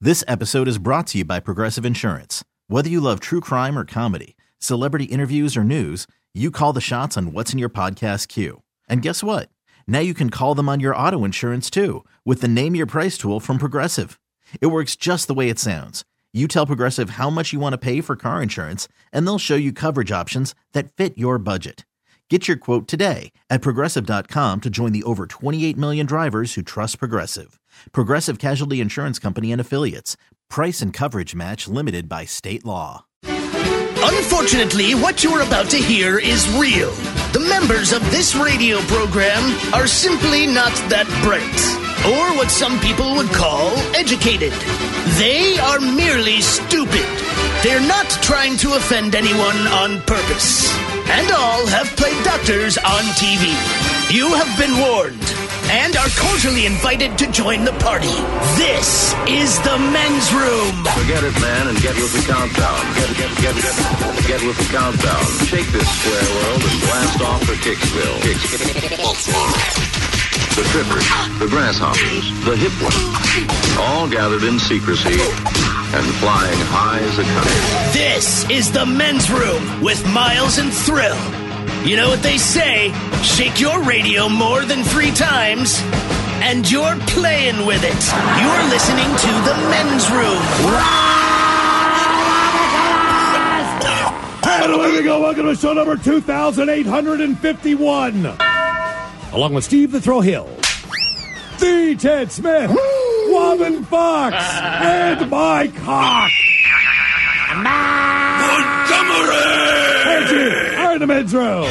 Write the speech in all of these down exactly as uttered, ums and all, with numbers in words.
This episode is brought to you by Progressive Insurance. Whether you love true crime or comedy, celebrity interviews or news, you call the shots on what's in your podcast queue. And guess what? Now you can call them on your auto insurance too with the Name Your Price tool from Progressive. It works just the way it sounds. You tell Progressive how much you want to pay for car insurance, and they'll show you coverage options that fit your budget. Get your quote today at Progressive dot com to join the over twenty-eight million drivers who trust Progressive. Progressive Casualty Insurance Company and Affiliates. Price and coverage match limited by state law. Unfortunately, what you're about to hear is real. The members of this radio program are simply not that bright, or what some people would call educated. They are merely stupid. They're not trying to offend anyone on purpose. And all have played doctors on T V. You have been warned and are cordially invited to join the party. This is the men's room. Forget it, man, and get with the countdown. Get, get, get, get, get with the countdown. Shake this square world and blast off for Kicksville. Kicksville. The trippers, the grasshoppers, the hip ones, all gathered in secrecy and flying high as a kite. This is the men's room with Miles and Thrill. You know what they say, shake your radio more than three times, and you're playing with it. You're listening to the men's room. And away we go. Welcome to show number two thousand eight hundred fifty-one. Along with Steve the Thrill Hill, the Ted Smith, Wobbin Fox, and Mike Hawk. Montgomery! All right, the men's room.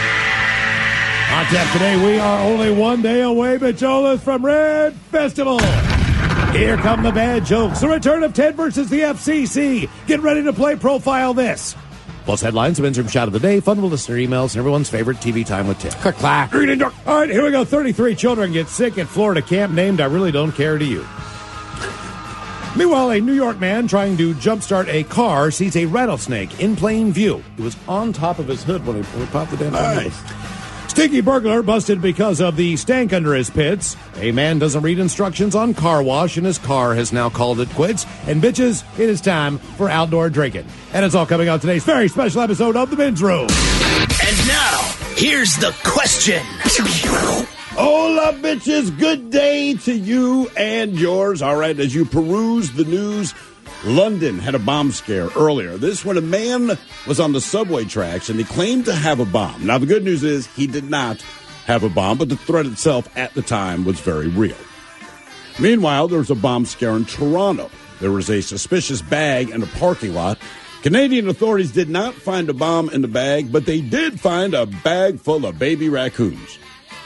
On tap today, we are only one day away, Majolas from Red Festival. Here come the bad jokes. The return of Ted versus the F C C. Get ready to play Profile This. Plus headlines, the men's room shot of the day, fun with listener emails, and everyone's favorite T V time with Ted. Click, clack. All right, here we go. thirty-three children get sick at Florida camp named I Really Don't Care to You. Meanwhile, a New York man trying to jumpstart a car sees a rattlesnake in plain view. It was on top of his hood when he, when he popped the damn thing. Nice. Stinky burglar busted because of the stank under his pits. A man doesn't read instructions on car wash, and his car has now called it quits. And bitches, it is time for outdoor drinking. And it's all coming on today's very special episode of The Men's Room. And now, here's the question. Hola, bitches. Good day to you and yours. All right, as you peruse the news, London had a bomb scare earlier. This when a man was on the subway tracks and he claimed to have a bomb. Now, the good news is he did not have a bomb, but the threat itself at the time was very real. Meanwhile, there was a bomb scare in Toronto. There was a suspicious bag in a parking lot. Canadian authorities did not find a bomb in the bag, but they did find a bag full of baby raccoons.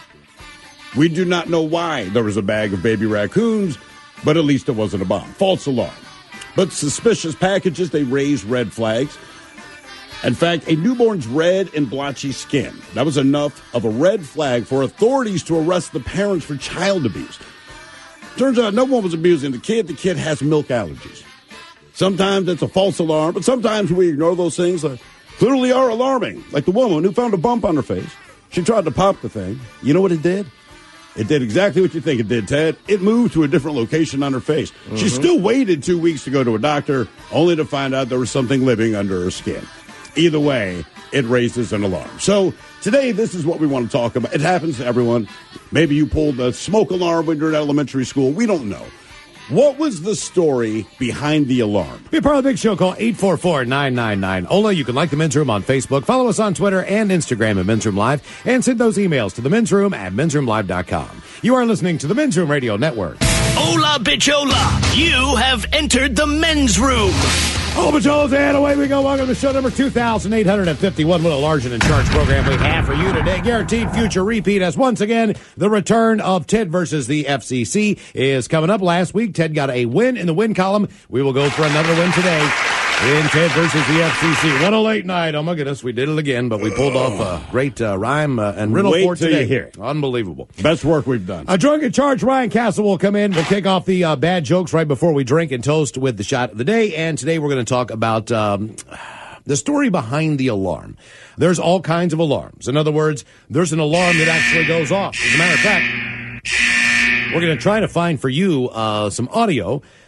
We do not know why there was a bag of baby raccoons, but at least it wasn't a bomb. False alarm. But suspicious packages, they raised red flags. In fact, a newborn's red and blotchy skin. That was enough of a red flag for authorities to arrest the parents for child abuse. Turns out no one was abusing the kid. The kid has milk allergies. Sometimes it's a false alarm, but sometimes we ignore those things that clearly are alarming. Like the woman who found a bump on her face. She tried to pop the thing. You know what it did? It did exactly what you think it did, Ted. It moved to a different location on her face. Mm-hmm. She still waited two weeks to go to a doctor, only to find out there was something living under her skin. Either way, it raises an alarm. So today, this is what we want to talk about. It happens to everyone. Maybe you pulled a smoke alarm when you were in elementary school. We don't know. What was the story behind the alarm? Be a part of the big show. Call eight four four, nine nine nine, O L A. You can like The Men's Room on Facebook. Follow us on Twitter and Instagram at Men's Room Live. And send those emails to the men's room at men's room live dot com. You are listening to the Men's Room Radio Network. Hola, bitchola. You have entered the men's room. Oh, Majolas, and away we go. Welcome to show number two thousand eight hundred fifty-one. What a large and in charge program we have for you today. Guaranteed future repeat, as once again, the return of Ted versus the F C C is coming up. Last week, Ted got a win in the win column. We will go for another win today in Ted versus the F C C. What a late night. Oh, my goodness. We did it again, but we pulled off a great uh, rhyme uh, and riddle Wait for till today. you hear it. Unbelievable. Best work we've done. A drunk in charge, Ryan Castle, will come in. We'll kick off the uh, bad jokes right before we drink and toast with the shot of the day. And today we're going to talk about um, the story behind the alarm. There's all kinds of alarms. In other words, there's an alarm that actually goes off. As a matter of fact, we're going to try to find for you uh, some audio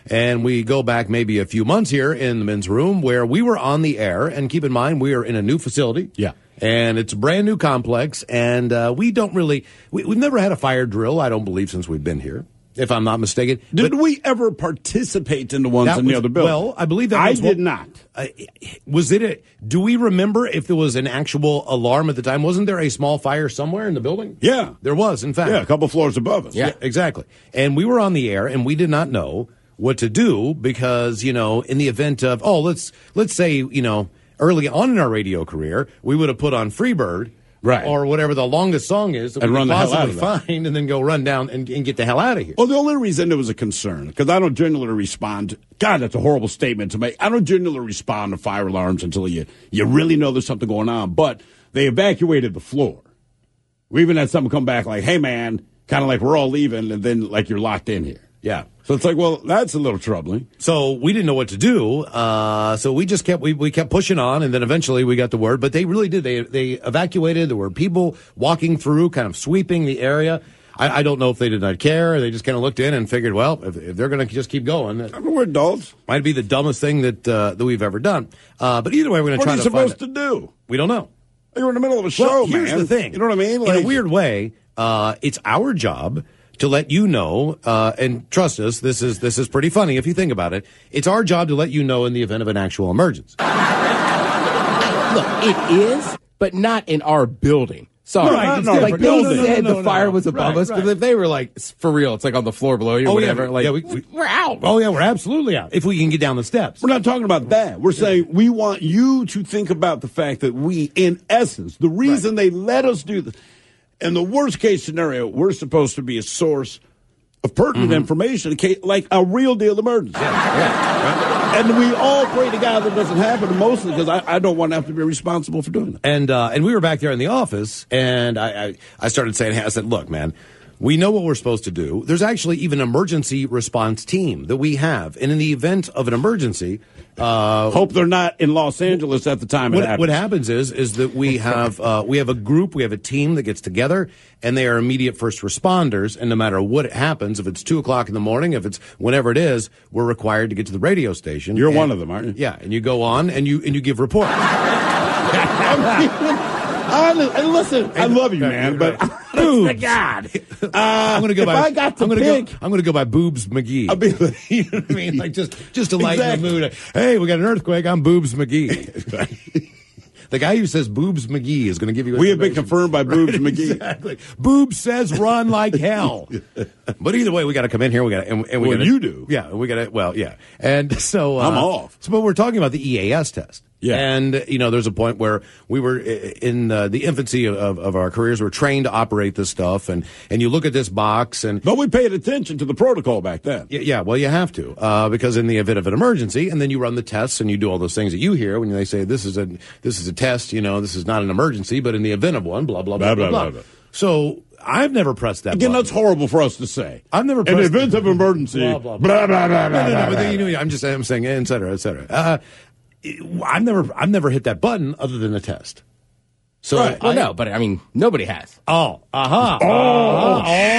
And we go back maybe a few months here in the men's room where we were on the air. And keep in mind, we are in a new facility. Yeah. And it's a brand new complex. And uh, we don't really, we, we've never had a fire drill, I don't believe, since we've been here, if I'm not mistaken. Did but we ever participate in the ones that in the was- other building? Well, I believe that I was did what- not. Uh, was it a, do we remember if there was an actual alarm at the time? Wasn't there a small fire somewhere in the building? Yeah. There was, in fact. Yeah, a couple floors above us. Yeah, exactly. And we were on the air, and we did not know what to do because, you know, in the event of, oh, let's let's say, you know, early on in our radio career, we would have put on Freebird. Right. Or whatever the longest song is that And we run could the hell out possibly of that. find, and then go run down and, and get the hell out of here. Well, the only reason it was a concern, because I don't generally respond. God, that's a horrible statement to make. I don't generally respond to fire alarms until you, you really know there's something going on. But they evacuated the floor. We even had someone come back like, hey, man, kind of like we're all leaving, and then like you're locked in here. Yeah. So it's like, well, that's a little troubling. So we didn't know what to do. Uh, so we just kept we, we kept pushing on, and then eventually we got the word. But they really did. They they evacuated. There were people walking through, kind of sweeping the area. I, I don't know if they did not care. Or they just kind of looked in and figured, well, if, if they're going to just keep going, it I mean, we're adults. might be the dumbest thing that uh, that we've ever done. Uh, but either way, we're going to What try are you to find supposed it. to do? We don't know. You're in the middle of a show, Well, here's man. the thing. You know what I mean? In a weird way, uh, it's our job to let you know, uh, and trust us, this is this is pretty funny if you think about it. It's our job to let you know in the event of an actual emergency. Look, it is, but not in our building. Sorry. Right, it's like different. they No, no, no, said no, no, the fire no. was above Right, us, because right. if they were like, for real, it's like on the floor below you or Oh, whatever, yeah, like, yeah, we- we- we're out. Oh yeah, we're absolutely out if we can get down the steps. We're not talking about that. We're saying we want you to think about the fact that we, in essence, the reason they let us do this, in the worst case scenario, we're supposed to be a source of pertinent Mm-hmm. information, in case- like a real deal emergency. And we all pray to God that doesn't happen, mostly because I, I don't want to have to be responsible for doing that. And uh, and we were back there in the office, and I, I, I started saying, I said, look, man, we know what we're supposed to do. There's actually even an emergency response team that we have. And in the event of an emergency, uh, Hope they're not in Los Angeles at the time it what, happens. what happens is is that we have uh, we have a group, we have a team that gets together, and they are immediate first responders. And no matter what happens, if it's two o'clock in the morning, if it's whenever it is, we're required to get to the radio station. You're And- one of them, aren't you? Yeah, and you go on and you and you give reports. Honest, and listen, I love you, man, but Boobs. honest to God, uh, I'm gonna go if by. I got to I'm gonna pick, go. I'm gonna go by Boobs McGee. I'll be like, you know what I mean? Like just just to lighten Exactly. the mood. Hey, we got an earthquake. I'm Boobs McGee. The guy who says Boobs McGee is going to give you. we have been information. confirmed by Boobs McGee. Exactly. Boobs says run like hell. But either way, we got to come in here. We got to, and, and we Well, gotta, you do. Yeah, we got to. Well, yeah, and so uh, I'm off. So, but we're talking about the E A S test. Yeah. And, you know, there's a point where we were i- in uh, the infancy of, of, of our careers. We're trained to operate this stuff. And, and you look at this box and. But we paid attention to the protocol back then. Yeah, yeah, well, you have to, uh, because in the event of an emergency, and then you run the tests and you do all those things that you hear when they say this is a this is a test. You know, this is not an emergency, but in the event of one, blah blah blah blah blah. Blah, blah, blah. So I've never pressed that. Again, button. that's horrible for us to say. I've never In pressed the event of emergency, Blah, blah, blah, blah, blah. blah, blah, No, no, blah, no. But blah, then, you know, I'm just I'm saying, et cetera, et cetera. Uh, I've never I've never hit that button other than a test. So Right. Well, I- no, but I mean, nobody has. Oh, aha. Uh-huh. Oh,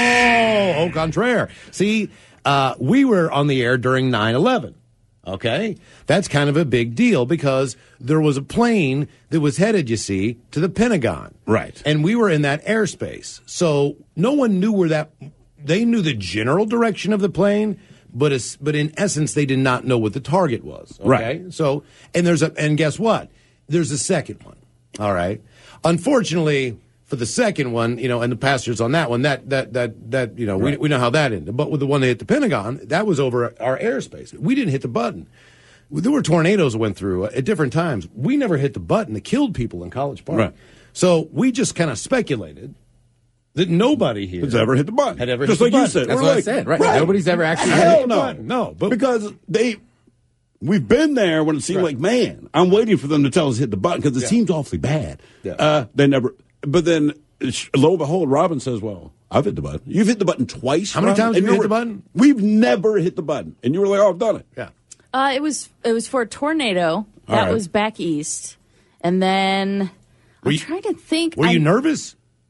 oh, au contraire. See, uh, we were on the air during nine eleven. Okay? That's kind of a big deal because there was a plane that was headed, you see, to the Pentagon. Right. And we were in that airspace. So no one knew where that, they knew the general direction of the plane, but it's, but in essence, they did not know what the target was. Okay? Right. So, and there's a, and guess what? There's a second one. All right. Unfortunately, for the second one, you know, and the passengers on that one, that that that that you know, we we know how that ended. But with the one that hit the Pentagon, that was over our airspace. We didn't hit the button. There were tornadoes that went through at different times. We never hit the button that killed people in College Park. Right. So we just kind of speculated that nobody here Has ever hit the button. Had ever Just hit the like you button. said. That's We're what I like, said, right? Nobody's ever actually hit Hell the no. button. No, but- because they, we've been there when it seemed like, man, I'm waiting for them to tell us to hit the button because it Yeah. seems awfully bad. Yeah. Uh, they never, but then sh- lo and behold, Robin says, well, I've hit the button. You've hit the button twice. How many Robin? times And have you you hit the were- button? We've never hit the button. And you were like, oh, I've done it. Yeah. Uh, it was it was for a tornado that right. was back east, and then Were I'm you- trying to think. Were you I- nervous?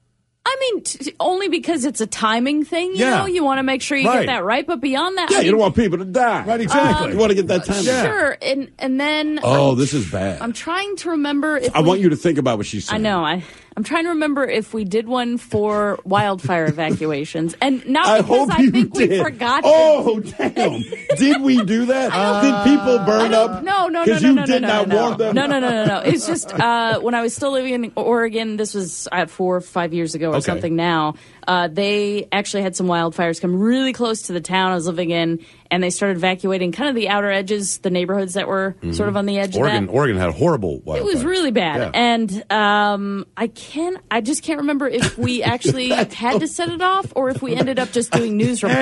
I mean, t- only because it's a timing thing, you Yeah. know? You want to make sure you Right. get that right, but beyond that... Yeah, I you mean, don't want people to die. Right, exactly. You want to get that time. Sure, and and then... Oh, I'm, this is bad. I'm trying to remember if I we, want you to think about what she's saying. I know, I, I'm trying to remember if we did one for wildfire evacuations, and not I because hope I you think did. we forgot to... Oh, damn. Did we do that? Did people burn up? No, no, no, Because no, you no, did no, not no, warn no. them? No, no, no, no, no. It's just uh, when I was still living in Oregon, this was uh, four or five years ago or Okay. something now, uh, they actually had some wildfires come really close to the town I was living in, and they started evacuating kind of the outer edges, the neighborhoods that were sort of on the edge Oregon, of that. Oregon had horrible wildfires. It was really bad, Yeah. and um, I can't. I just can't remember if we actually had to set it off or if we ended up just doing news reports.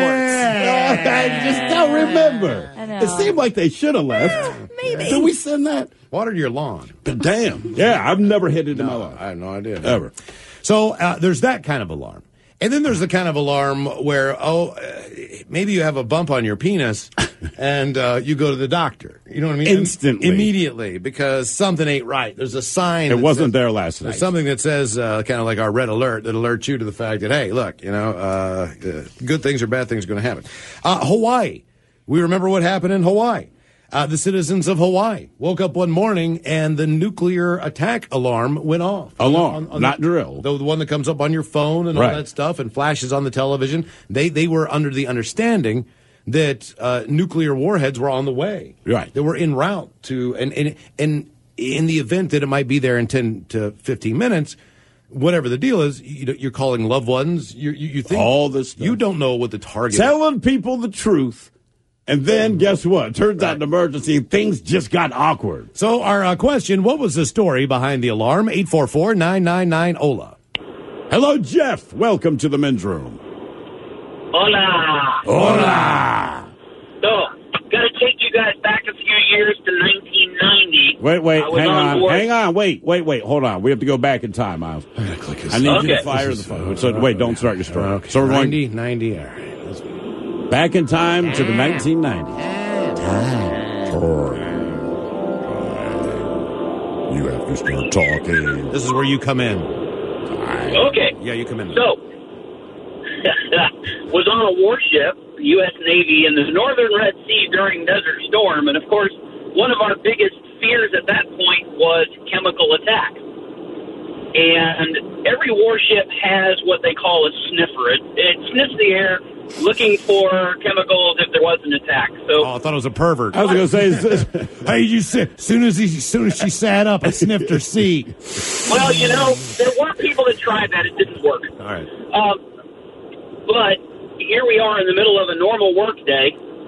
I just don't remember. I know. It seemed like they should have left. Maybe. Did we send that? Watered your lawn. But damn. Yeah, I've never hit it in my life. I have no idea. Ever. So uh, there's that kind of alarm. And then there's the kind of alarm where, oh, uh, maybe you have a bump on your penis and uh, you go to the doctor. You know what I mean? Instantly. Immediately, because something ain't right. There's a sign. It that wasn't says- there last night. There's something that says, uh, kind of like our red alert, that alerts you to the fact that, hey, look, you know, uh, uh, good things or bad things are going to happen. Uh, Hawaii. We remember what happened in Hawaii. Uh, the citizens of Hawaii woke up one morning and the nuclear attack alarm went off. Alarm, not drill. The, the one that comes up on your phone and all Right. that stuff and flashes on the television. They they were under the understanding that uh, nuclear warheads were on the way. Right. They were en route to, and, and, and in the event that it might be there in ten to fifteen minutes, whatever the deal is, you know, you're calling loved ones. You, you, you think All this stuff. You don't know what the target is. Telling people the truth. And then guess what? Turns out an emergency, things just got awkward. So our uh, question, what was the story behind the alarm? eight four four, nine nine nine, O L A. Hello, Jeff. Welcome to the men's room. Hola. Hola. So, gotta take you guys back a few years to nineteen ninety. Wait, wait, I was hang on, board. hang on, wait, wait, wait, hold on. We have to go back in time, Miles. I gotta click his I need you to Okay. fire the phone. So wait, don't start your story. Okay. So we're going ninety, ninety, all right. Let's- back in time to the nineteen nineties. You have to start talking. This is where you come in. Okay. Yeah, you come in. So, was on a warship, U S Navy, in the northern Red Sea during Desert Storm, and of course, one of our biggest fears at that point was chemical attack. And every warship has what they call a sniffer. It, it sniffs the air, looking for chemicals if there was an attack. So, Oh, I thought it was a pervert. I was going to say, is this, Hey, you said, soon as he, soon as she sat up, I sniffed her seat. well, you know, there were people that tried that. It didn't work. All right. Um, but here we are in the middle of a normal work day,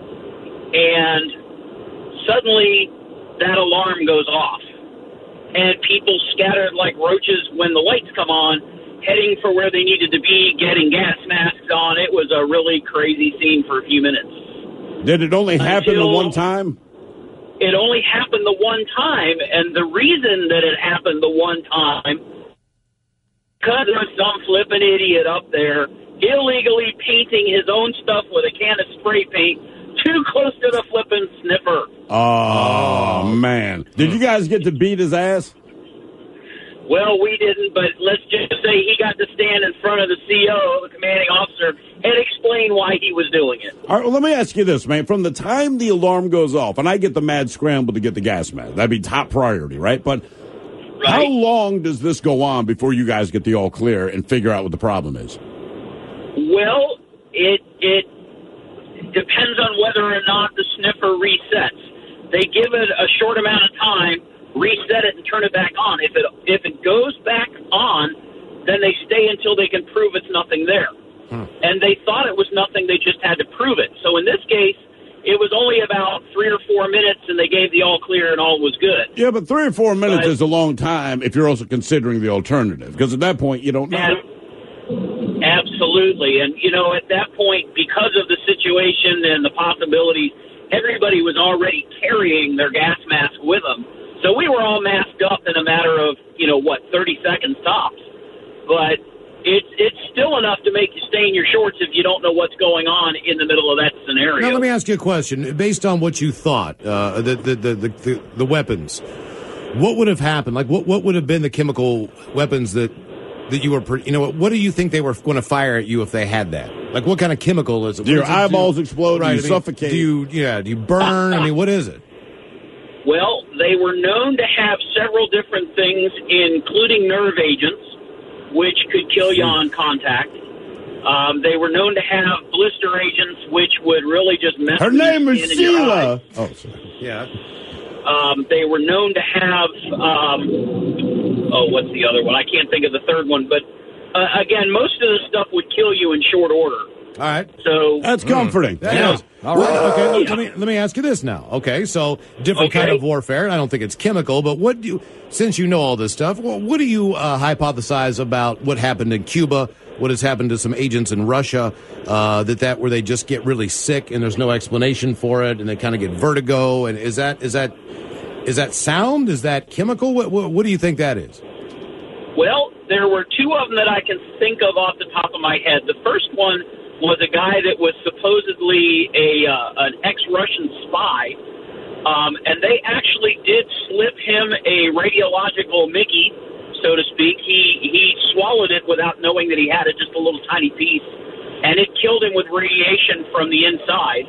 and suddenly that alarm goes off. And people scattered like roaches when the lights come on, heading for where they needed to be, getting gas masks on. It was a really crazy scene for a few minutes. did it only happen the Until- one time? It only happened the one time, and the reason that it happened the one time, because there was some flippin' idiot up there illegally painting his own stuff with a can of spray paint too close to the flippin' sniffer. Oh, man. Did you guys get to beat his ass? Well, we didn't, but let's just say he got to stand in front of the C O, the commanding officer, and explain why he was doing it. All right, well, let me ask you this, man. From the time the alarm goes off, and I get the mad scramble to get the gas mask, that'd be top priority, right? But how Right. long does this go on before you guys get the all clear and figure out what the problem is? Well, it it depends on whether or not the sniffer resets. They give it a short amount of time, reset it, and turn it back on. If it if it goes back on, then they stay until they can prove it's nothing there. Hmm. And they thought it was nothing; they just had to prove it. So in this case, it was only about three or four minutes, and they gave the all clear, and all was good. Yeah, but three or four minutes But- is a long time if you're also considering the alternative, because at that point you don't know. And absolutely. And, you know, at that point, because of the situation and the possibilities, everybody was already carrying their gas mask with them. So we were all masked up in a matter of, you know, what, thirty seconds tops. But it's it's still enough to make you stay in your shorts if you don't know what's going on in the middle of that scenario. Now, let me ask you a question. Based on what you thought, uh, the, the, the, the, the, the weapons, what would have happened? Like, what, what would have been the chemical weapons that that you were, pre- you know, what, what do you think they were going to fire at you if they had that? Like, what kind of chemical is it? Do your What does it eyeballs do? explode? Right, Do you I mean, suffocate? Do you, yeah, do you burn? I mean, what is it? Well, they were known to have several different things, including nerve agents, which could kill you on contact. Um, they were known to have blister agents, which would really just mess Her with your name is skin and your Sheila. eyes. Oh, sorry. Yeah. Um, they were known to have, um, oh, what's the other one? I can't think of the third one. But, uh, again, most of the stuff would kill you in short order. All right. So That's comforting. That Yeah. is. All right. Well, Okay. Let, yeah. let me let me ask you this now. Okay. So different kind Okay. of warfare. I don't think it's chemical, but what do you, since you know all this stuff, well, what do you uh, hypothesize about what happened in Cuba? What has happened to some agents in Russia? Uh, that that where they just get really sick and there's no explanation for it, and they kind of get vertigo. And is that is that is that sound? Is that chemical? What what, what do you think that is? Well, there were two of them that I can think of off the top of my head. The first one was a guy that was supposedly a uh, an ex-Russian spy, um, and they actually did slip him a radiological Mickey, so to speak. He he swallowed it without knowing that he had it, just a little tiny piece, and it killed him with radiation from the inside.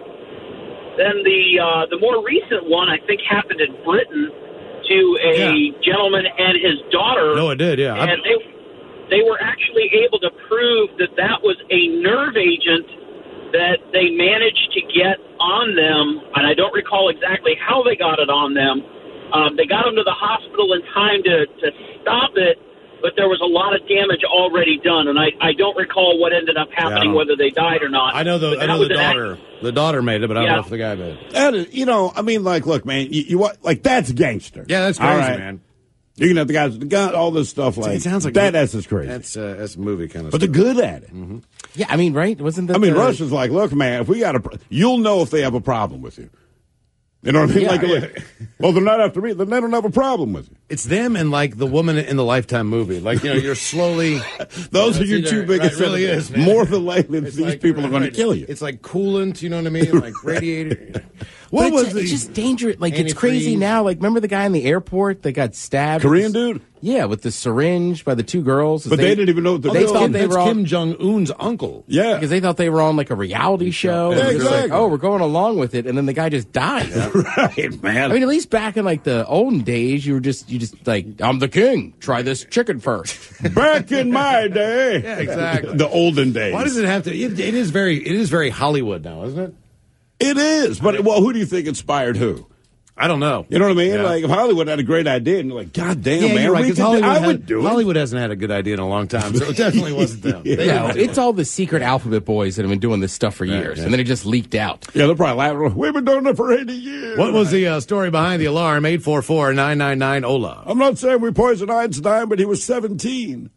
Then the uh, the more recent one, I think, happened in Britain to a Yeah. gentleman and his daughter. No, it did. Yeah. And they they were actually able to prove that that was a nerve agent that they managed to get on them, and I don't recall exactly how they got it on them. Um, they got them to the hospital in time to, to stop it, but there was a lot of damage already done, and I, I don't recall what ended up happening, Yeah. whether they died or not. I know the But I that know was the an act- daughter the daughter made it, but I don't Yeah. know if the guy did. That is, you know, I mean, like, look, man, you, you want, like, that's gangster. Yeah, that's All crazy, right? man. You can have the guys with the gun, all this stuff like It sounds like that. That's just crazy. That's uh, that's movie kind of. but stuff. they're good at it. Yeah, I mean, right? Wasn't that I mean, the, Russia's like, look, man, if we got a, pro- you'll know if they have a problem with you. You know what I mean? Yeah, like, yeah. look, well, they're not after me. Then they don't have a problem with you. It's them and like the woman in the Lifetime movie. Like, you know, you're slowly. Those are That's your either- two biggest right, really enemies. is, man. More than likely, It's these like- people are going to right. kill you. It's like coolant, you know what I mean? Like radiator. What But was it's, the it's just dangerous. Like, it's crazy antifreeze? now. Like, remember the guy in the airport that got stabbed? Korean dude? Yeah, with the syringe by the two girls. But they didn't even know what they're They doing. thought Kim, they that's were on, Kim Jong Un's uncle. Yeah. because they thought they were on like a reality show. Yeah, and they're exactly. like, oh, we're going along with it, and then the guy just died. right, man. I mean, at least back in like the olden days, you were just you just like, I'm the king. Try this chicken first. Back in my day. Yeah, exactly. The olden days. Why does it have to? It, it is very. It is very Hollywood now, isn't it? It is. But, well, who do you think inspired who? I don't know. You know what I mean? Yeah. Like, if Hollywood had a great idea, and you're like, God damn, Yeah, man, you're right. we 'cause could do- Hollywood, I had- would do it. Hollywood hasn't had a good idea in a long time, so it definitely wasn't them. They No, didn't do it's all the secret alphabet boys that have been doing this stuff for years, yeah. and then it just leaked out. Yeah, they're probably laughing. We've been doing it for eighty years. What was the uh, story behind the alarm? eight four four, nine nine nine, O L A. I'm not saying we poisoned Einstein, but he was seventeen.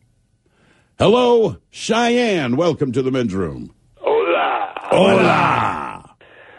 Hello, Cheyenne. Welcome to the men's room. Hola. Hola.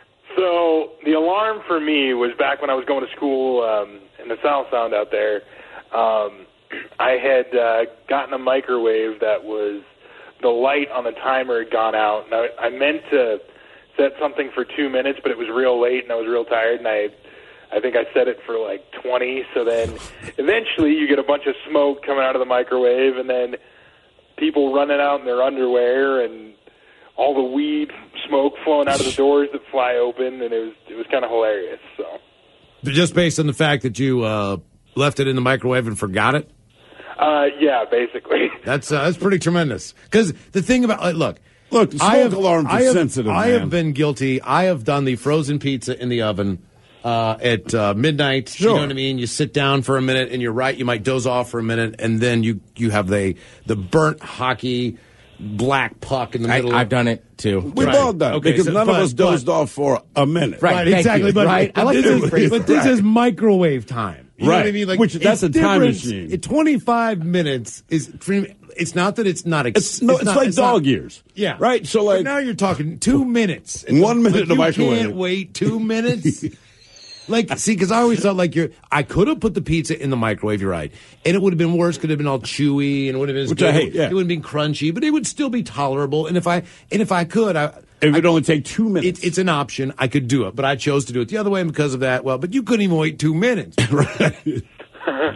So the alarm for me was back when I was going to school um, in the South Sound out there. Um, I had uh, gotten a microwave that was, the light on the timer had gone out. And I, I meant to set something for two minutes, but it was real late and I was real tired. And I, I think I set it for like twenty. So then eventually you get a bunch of smoke coming out of the microwave, and then people running out in their underwear, and all the weed smoke flowing out of the doors that fly open, and it was it was kind of hilarious. So, Just based on the fact that you uh, left it in the microwave and forgot it? uh, yeah, basically. That's uh, that's pretty tremendous. Because the thing about uh, look, Look, the smoke I have, alarms are I have, sensitive, I man. have been guilty. I have done the frozen pizza in the oven uh, at uh, midnight. You Sure. know what I mean? You sit down for a minute, and you're right. You might doze off for a minute, and then you you have the the burnt hockey black puck in the I, middle. I've done it too. We've Right. all done it Okay, because so- none but- of us dozed but- off for a minute. Right. Right, Thank exactly. you. But, Right. I but like this, those is, phrases. but this Right. is microwave time. You know Right. what I mean? Like, Which- that's it's a time different. machine. It, twenty-five minutes is. It's not that it's not. Ex- It's, no, it's, not, like it's dog not, years. Yeah. Right? So, But like, now you're talking two minutes. One minute Like, in the you microwave. can't wait two minutes. Like, see, because I always thought, like, you're, I could have put the pizza in the microwave, you're right. And it would have been worse, could have been all chewy, and it would have been as Which good. I hate, yeah. It would have been crunchy, but it would still be tolerable. And if I, and if I could, I, it would only take two minutes. it, it's an option. I could do it, but I chose to do it the other way, and because of that, well, but you couldn't even wait two minutes. right.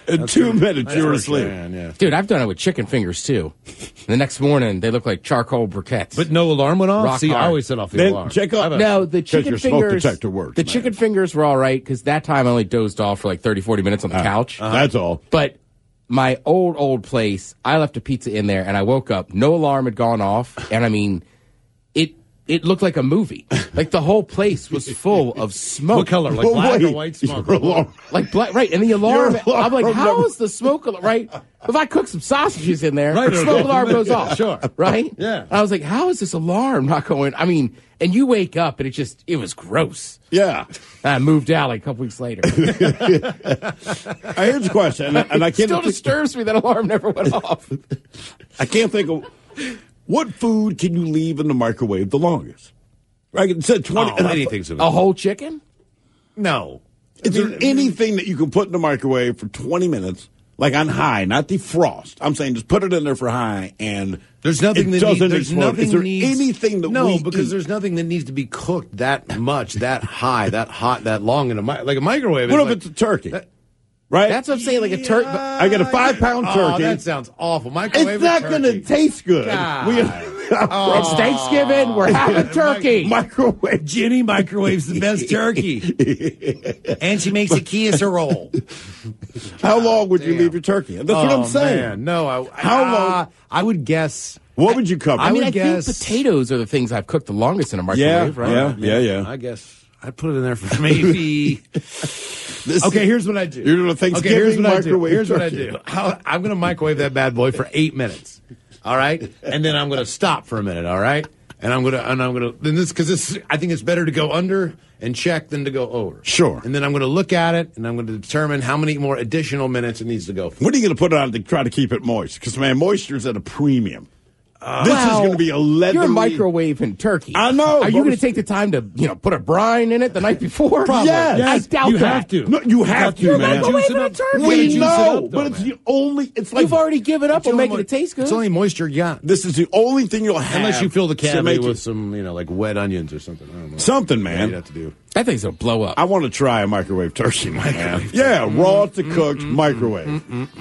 In That's two good. minutes, Nice you were work, asleep. man, yeah. Dude, I've done it with chicken fingers too. The next morning, they look like charcoal briquettes. But no alarm went off? Rock See, I hard. always set off the Then alarm. check out. No, the chicken your smoke fingers. detector works, the man. chicken fingers were all right because that time I only dozed off for like thirty, forty minutes on the couch. Uh, That's all. But my old, old place, I left a pizza in there and I woke up. No alarm had gone off. And I mean, it it looked like a movie. Like the whole place was full of smoke. What color? Like Well, black wait, or white smoke? your alarm- Like black, right? And the alarm, Your alarm I'm like, how never- is the smoke al- right? If I cook some sausages in there, Right, the it'll smoke go alarm through goes the- off. Sure. Right? Yeah. I was like, how is this alarm not going? I mean, and you wake up and it just, it was gross. Yeah. I moved out like a couple weeks later. Uh, here's a question, and, I- and I can't Still think, disturbs me that alarm never went off. I can't think of what food can you leave in the microwave the longest. Right? It said twenty. Oh, and I- anything's A whole chicken? No. Is there anything that you can put in the microwave for twenty minutes, like on high, not defrost? I'm saying just put it in there for high, and There's nothing it that doesn't needs, there's explode. nothing Is there needs, anything that no, we because eat? there's nothing that needs to be cooked that much, that high, that hot, that long in a mi- like a microwave. What is if like, it's a turkey? That- right? That's what I'm saying, like a turkey. I get a five pound Oh, turkey. that sounds awful. Microwave it's not a going to turkey. taste good. God. We- It's Thanksgiving. We're having turkey. microwave. Ginny microwaves the best turkey, and she makes a casserole. How long would you Damn. leave your turkey? That's what Oh, I'm saying. man. No, I, How I, long- uh, I would guess. What would you cover? I mean, would I guess- think potatoes are the things I've cooked the longest in a yeah, microwave, right? yeah, yeah, yeah. I guess I'd put it in there for maybe. This Okay, is- here's what I do. You're doing a Thanksgiving okay, here's what I do. microwave Here's what I turkey. do. How, I'm going to microwave that bad boy for eight minutes. All right, and then I'm going to stop for a minute. All right, and I'm going to and I'm going to then this because this I think it's better to go under and check than to go over. Sure. And then I'm going to look at it and I'm going to determine how many more additional minutes it needs to go for. When are you going to put it on to try to keep it moist? Because, man, moisture's at a premium. this is Well, going to be a leathery... You're microwaving turkey. I know, Are you but going to it's- take the time to, you know, put a brine in it the night before? Probably. Yes. I doubt you that. have to. No, you have to, You're man. microwaving Juice it a up. turkey. You gotta We juice it know, up, though, but it's man. the only... It's like... You've already given up It's on the only making mo- it taste good. It's the only moisture you got. This is the only thing you'll have... Unless you fill the to cavity make with it- some, you know, like wet onions or something. I don't know. Something, Yeah, man. you'd have to do. That thing's going to blow up. I want to try a microwave turkey, man. Yeah, raw to cooked microwave.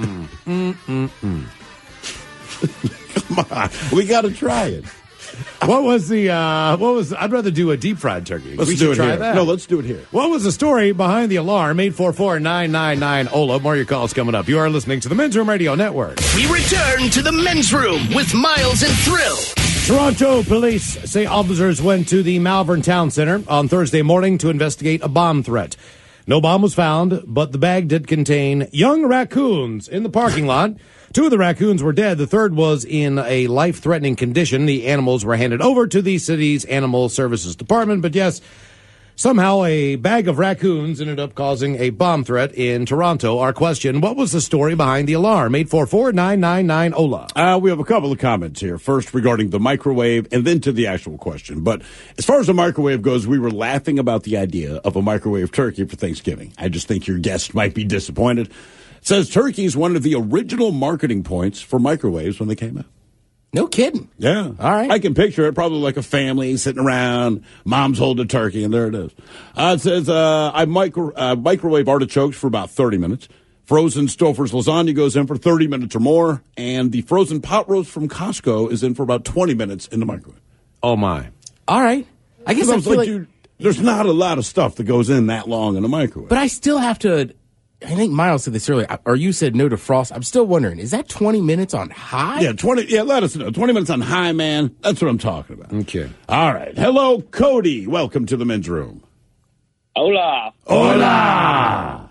Come on. We got to try it. What was the? Uh, what was? I'd rather do a deep fried turkey. Let's we do should it try here. that. No, let's do it here. What was the story behind the alarm? eight four four, nine nine nine, O L A. More of your calls coming up. You are listening to the Men's Room Radio Network. We return to the men's room with Miles and Thrill. Toronto police say officers went to the Malvern Town Center on Thursday morning to investigate a bomb threat. No bomb was found, but the bag did contain young raccoons in the parking lot. Two of the raccoons were dead. The third was in a life-threatening condition. The animals were handed over to the city's Animal Services Department. But yes, somehow a bag of raccoons ended up causing a bomb threat in Toronto. Our question, what was the story behind the alarm? eight four four, nine nine nine, O L A. Uh, we have a couple of comments here. First, regarding the microwave, and then to the actual question. But as far as the microwave goes, we were laughing about the idea of a microwave turkey for Thanksgiving. I just think your guest might be disappointed. It says turkey is one of the original marketing points for microwaves when they came out. No kidding. Yeah. All right. I can picture it, probably like a family sitting around, mom's holding a turkey, and there it is. Uh, it says, uh, I micro, uh, microwave artichokes for about thirty minutes. Frozen Stouffer's lasagna goes in for thirty minutes or more, and the frozen pot roast from Costco is in for about twenty minutes in the microwave. Oh, my. All right. I guess I I was feel like, like, dude, there's not a lot of stuff that goes in that long in the microwave. but I still have to. I think Miles said this earlier, or you said no defrost. I'm still wondering, is that twenty minutes on high? yeah, twenty. Yeah, let us know. Twenty minutes on high, man. That's what I'm talking about. Okay. All right. Hello, Cody. Welcome to the men's room. Hola. Hola.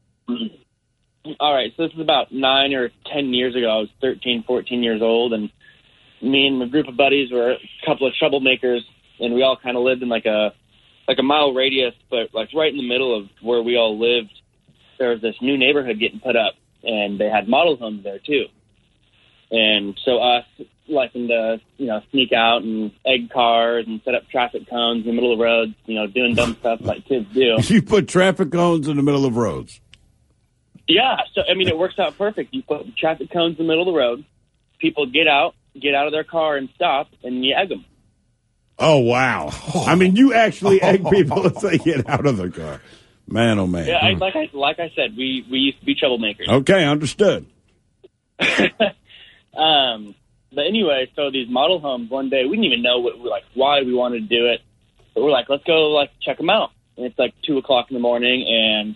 All right, so this is about nine or ten years ago. I was thirteen, fourteen years old, and me and a group of buddies were a couple of troublemakers, and we all kind of lived in like a like a mile radius, but like right in the middle of where we all lived, there was this new neighborhood getting put up, and they had model homes there too. And so us liking to, you know, sneak out and egg cars and set up traffic cones in the middle of roads, you know, doing dumb stuff like kids do. You put traffic cones in the middle of roads. Yeah, so I mean, it works out perfect. You put traffic cones in the middle of the road, people get out, get out of their car and stop, and you egg them. Oh, wow. I mean, you actually egg people as they get out of the car. Man, oh, man. Yeah, I, like I like I said, we, we used to be troublemakers. Okay, understood. um, but anyway, so these model homes, one day, we didn't even know what, like why we wanted to do it. But we're like, let's go like check them out. And it's like two o'clock in the morning, and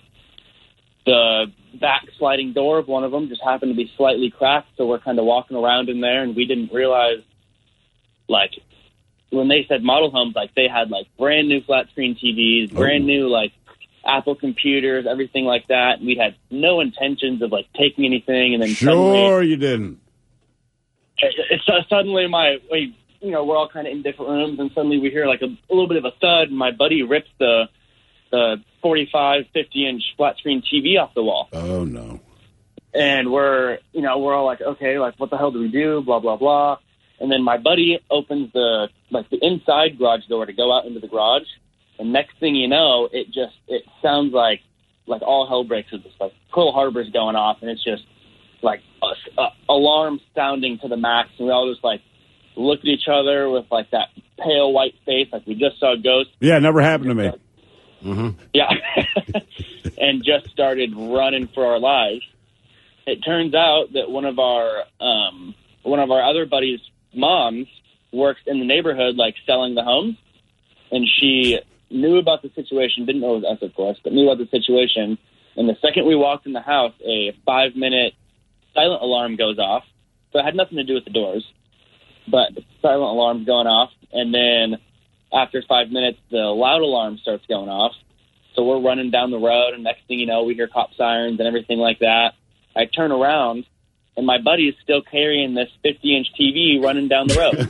the back sliding door of one of them just happened to be slightly cracked. So we're kind of walking around in there, and we didn't realize, like, when they said model homes, like they had like brand new flat screen T Vs, brand new like Apple computers, everything like that. And we had no intentions of like taking anything, and then sure suddenly, you didn't. It, it's uh, suddenly my, we, you know, we're all kind of in different rooms, and suddenly we hear like a, a little bit of a thud, and my buddy rips the the forty-five, fifty inch flat screen T V off the wall. Oh no! And we're, you know, we're all like, okay, like what the hell do we do? Blah blah blah. And then my buddy opens the like the inside garage door to go out into the garage. And next thing you know, it just, it sounds like, like all hell breaks loose. Like Pearl Harbor's going off, and it's just like a, a alarm sounding to the max. And we all just like look at each other with like that pale white face, like we just saw a ghost. Yeah, it never happened to me. Mm-hmm. Yeah. And just started running for our lives. It turns out that one of our, um, one of our other buddies' moms works in the neighborhood, like selling the homes. And she knew about the situation, didn't know it was us, of course, but knew about the situation. And the second we walked in the house, a five-minute silent alarm goes off. So it had nothing to do with the doors, but the silent alarm's going off. And then after five minutes, the loud alarm starts going off. So we're running down the road, and next thing you know, we hear cop sirens and everything like that. I turn around, and my buddy is still carrying this fifty inch T V running down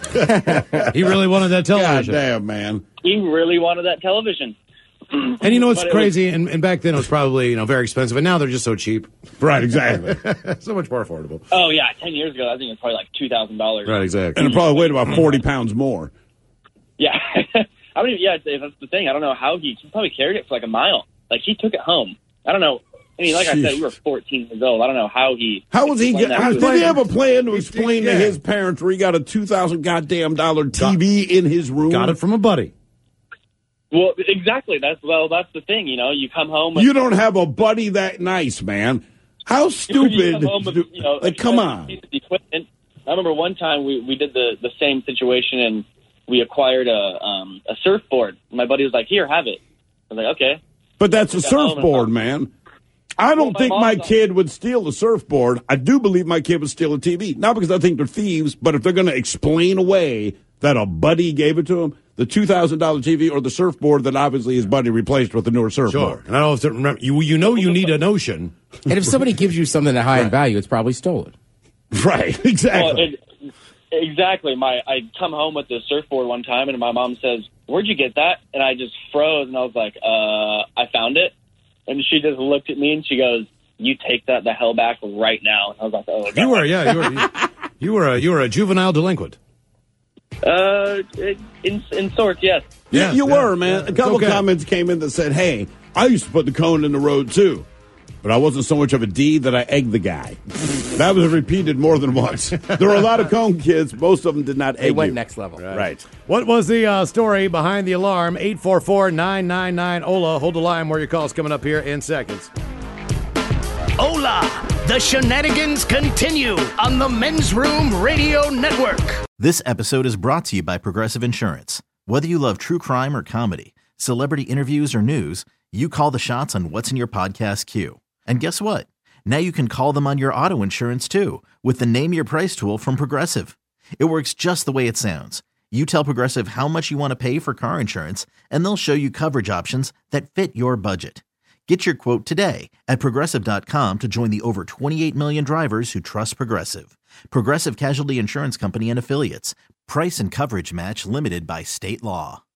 the road. He really wanted that television. God damn, man. He really wanted that television. And you know what's But it crazy? And, and back then it was probably, you know, very expensive, and now they're just so cheap. Right, exactly. So much more affordable. Oh, yeah, ten years ago, I think it was probably like two thousand dollars. Right, exactly. And it probably weighed about forty pounds more. Yeah. I mean, yeah, that's the thing. I don't know how he, he probably carried it for like a mile. Like, he took it home. I don't know. I mean, like I said, we were fourteen years old. I don't know how he... How was he? Get, how, did he have a plan to explain yeah. to his parents where he got a two thousand goddamn dollar T V in his room? Got it from a buddy. Well, exactly. That's well, that's the thing. You know, you come home. With, You don't have a buddy that nice, man. How you stupid? come home with, you know, like, come on. piece of equipment. I remember one time we, we did the, the same situation, and we acquired a um, a surfboard. My buddy was like, "Here, have it." I was like, "Okay." But that's a Got home and surfboard, thought- man. I don't my think mom's my on- kid would steal a surfboard. I do believe my kid would steal a T V. Not because I think they're thieves, but if they're going to explain away that a buddy gave it to him, the two thousand dollar T V or the surfboard that obviously his buddy replaced with a newer surfboard. Sure. And I don't know if remember, you, you know you need a notion. And if somebody gives you something that high in value, it's probably stolen. Right, exactly. Well, it, exactly. My I come home with the surfboard one time, and my mom says, "Where'd you get that?" And I just froze, and I was like, "Uh, I found it." And she just looked at me, and she goes, "You take that the hell back right now." And I was like, "Oh, God." You were, yeah, you were, you, you were a you were a juvenile delinquent. Uh, in in sorts, yes. Yeah, you, you yeah, were, man. yeah, a couple okay. comments came in that said, "Hey, I used to put the cone in the road too, but I wasn't so much of a D that I egged the guy." That was repeated more than once. There were a lot of cone kids. Most of them did not egg They went you. next level. Right. right. What was the uh, story behind the alarm? eight four four, nine nine nine, O L A. Hold the line. More your calls coming up here in seconds. Hola! The shenanigans continue on the Men's Room Radio Network. This episode is brought to you by Progressive Insurance. Whether you love true crime or comedy, celebrity interviews or news, you call the shots on what's in your podcast queue. And guess what? Now you can call them on your auto insurance too with the Name Your Price tool from Progressive. It works just the way it sounds. You tell Progressive how much you want to pay for car insurance, and they'll show you coverage options that fit your budget. Get your quote today at Progressive dot com to join the over twenty-eight million drivers who trust Progressive. Progressive Casualty Insurance Company and Affiliates. Price and coverage match limited by state law.